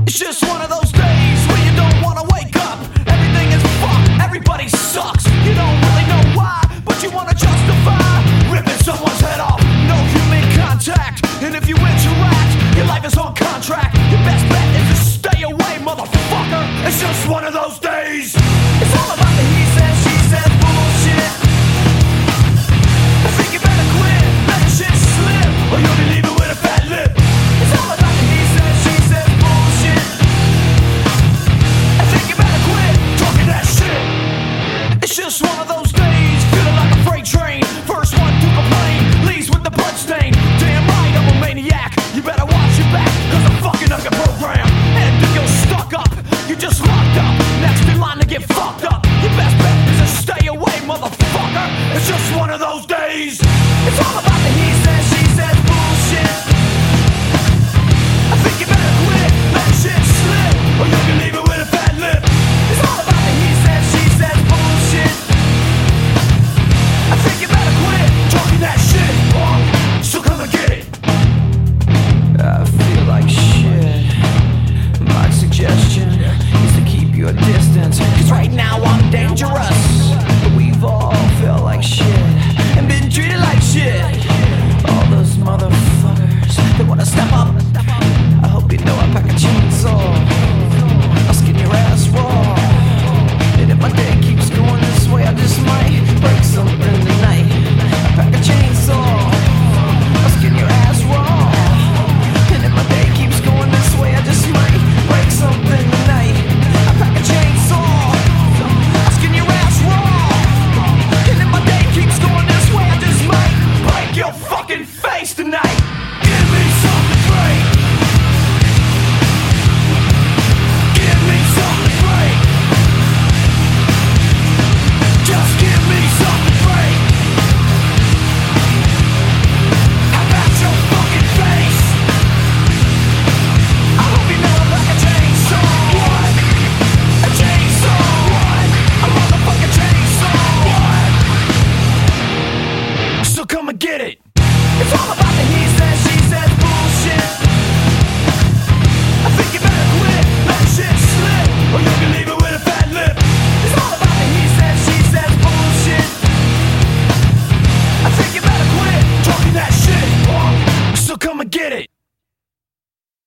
It's just one of those days where you don't wanna wake up. Everything is fucked, everybody sucks. You don't really know why, but you wanna justify ripping someone's head off. No human contact, and if you win